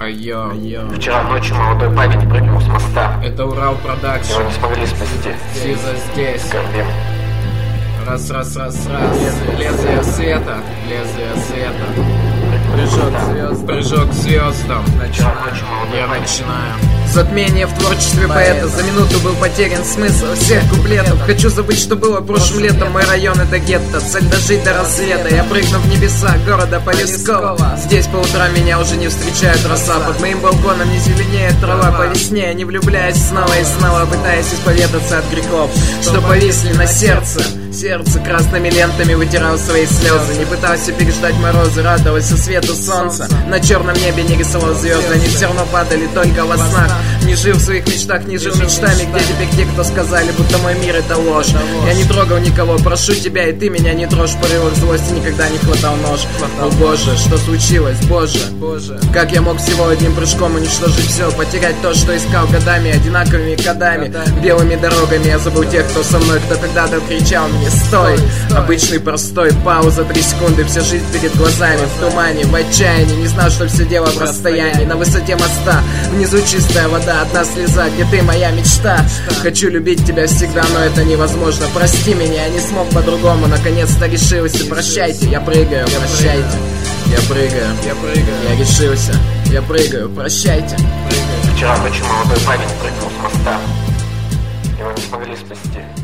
Айо. Вчера ночью молодой парень прыгнул с моста. Это Урал Продакшн. Его не смогли спасти. Сиза здесь. Гордим. Раз. Лезвие света. Прыжок к звездам. Я начинаю. Затмение в творчестве поэта. За минуту был потерян смысл всех куплетов. Хочу забыть, что было прошлым летом. Мой район это гетто, цель дожить до рассвета. Я прыгну в небеса города Полесского. Здесь по утрам меня уже не встречает роса. Под моим балконом не зеленеет трава. По весне, не влюбляясь снова и снова, пытаясь исповедаться от грехов, что повисли на сердце. Сердце красными лентами вытирал свои слезы. Не пытался переждать морозы, радовался свету солнца. На черном небе не рисовал звезды, они все равно падали только во снах. Не жил в своих мечтах, не жил мечтами. Где теперь те, кто сказали, будто мой мир это ложь? Я не трогал никого, прошу тебя, и ты меня не трожь. В порывах злости никогда не хватал нож. О боже, что случилось, боже? Как я мог всего одним прыжком уничтожить все? Потерять то, что искал годами, одинаковыми кодами, белыми дорогами. Я забыл тех, кто со мной, кто когда-то кричал мне: стой! Обычный простой, пауза, 3 секунды, вся жизнь перед глазами, в тумане, в отчаянии. Не знал, что все дело в расстоянии. На высоте моста, внизу чистая вода, одна слеза, где ты, моя мечта. Хочу любить тебя всегда, но это невозможно. Прости меня, я не смог по-другому. Наконец-то решился, прощайте, я прыгаю, прощайте. Я прыгаю, я решился, я прыгаю, прощайте. Вчера ночью молодой парень прыгнул с моста. Его не смогли спасти.